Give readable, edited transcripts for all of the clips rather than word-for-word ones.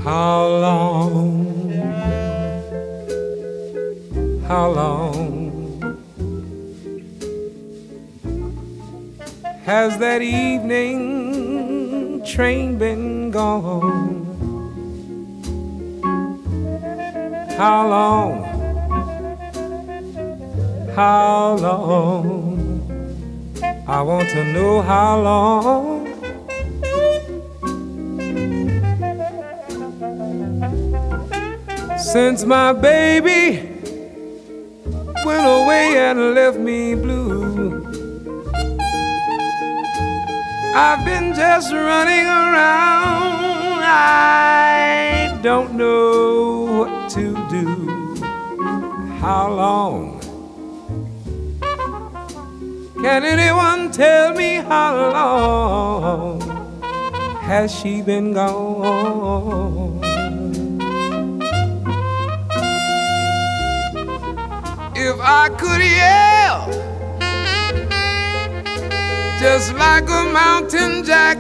How long, how long has that evening train been gone? How long, how long, I want to know how long. Since my baby went away and left me blue, I've been just running around. I don't know what to do. How long? Can anyone tell me how long has she been gone? If I could yell just like a mountain jack,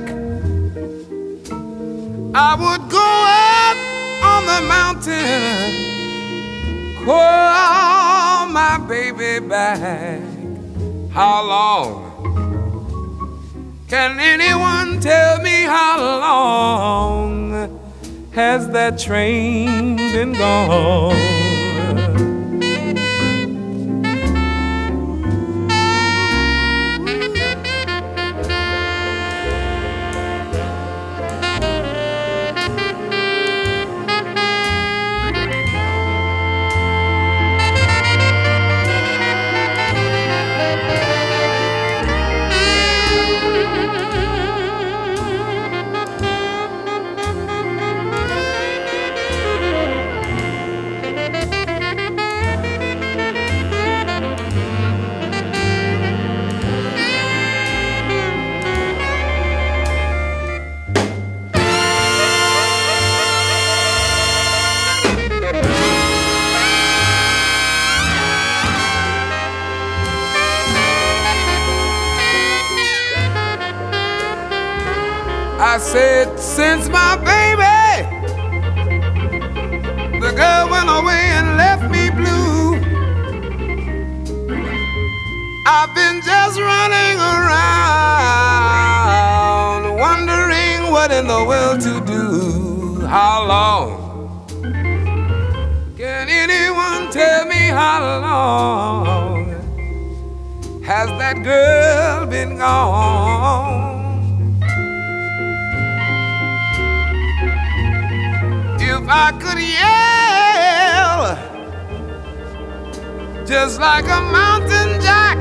I would go up on the mountain, call my baby back. How long? Can anyone tell me how long has that train been gone? I said, since my baby, the girl went away and left me blue, I've been just running around, wondering what in the world to do. How long? Can anyone tell me how long has that girl been gone? If I could yell just like a mountain jack,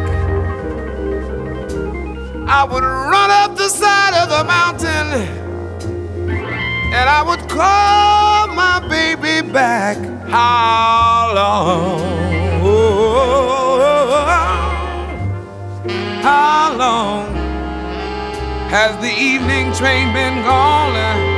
I would run up the side of the mountain and I would call my baby back. How long? Oh, how long has the evening train been gone?